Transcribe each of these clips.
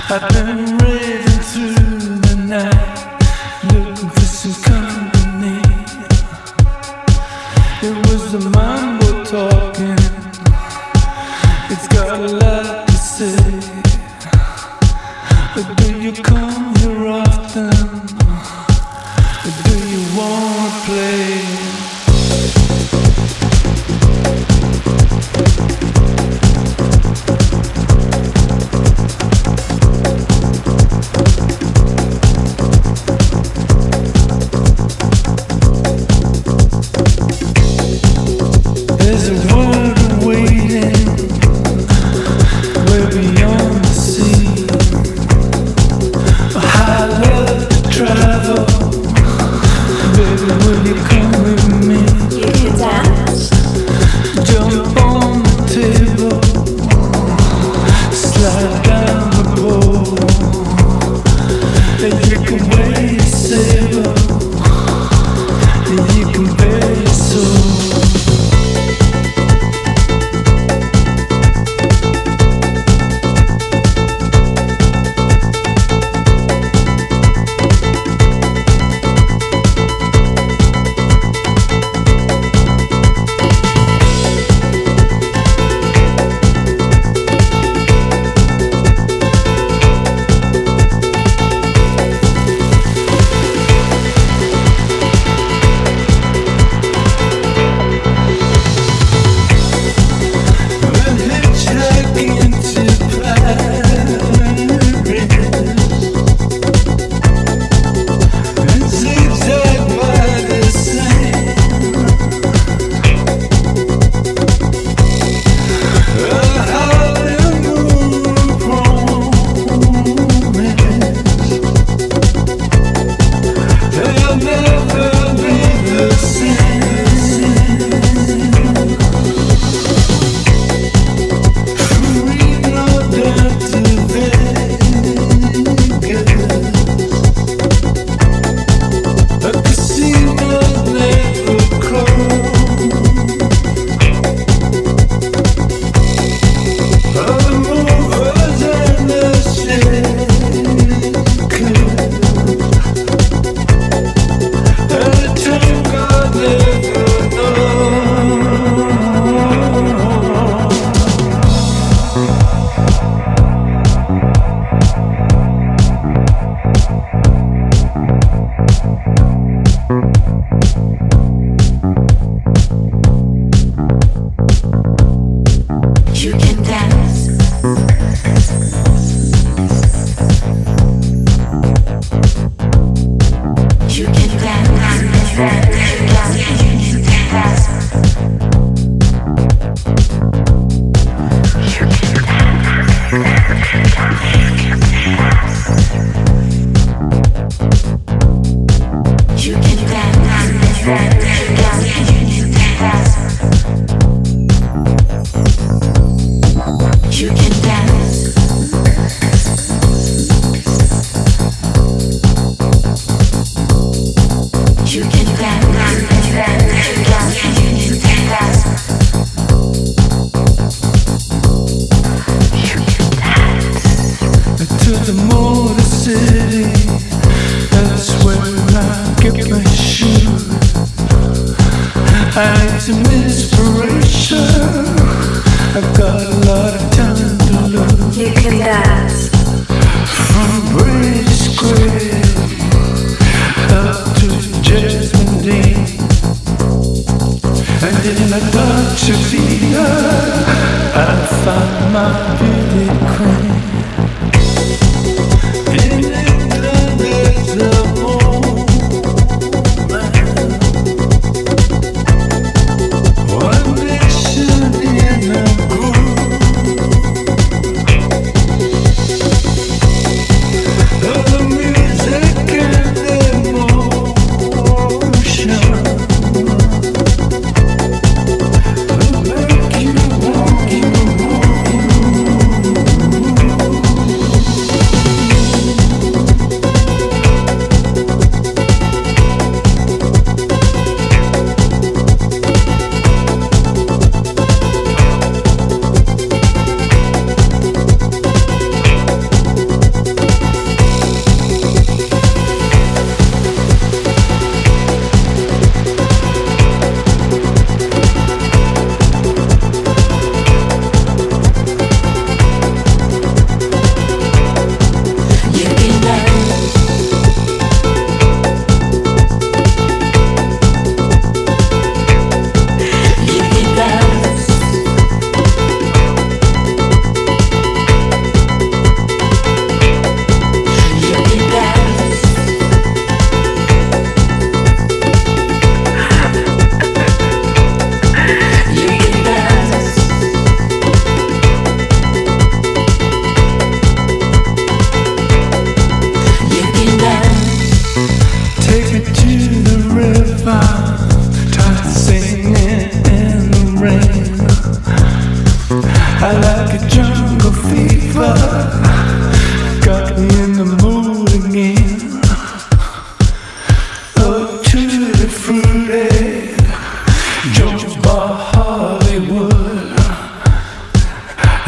I've been raving through the night, looking for some company. It was the mambo talking, it's got a lot to say. But do you come here often? Or do you wanna play? There's a world awaiting way beyond the sea. I love to travel. Baby, will you come with me? You can dance. Jump on the table, slide down the pole, and you can wear your saber, and you can bear your soul.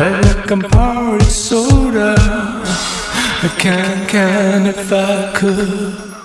like I'm party soda. I can if I could.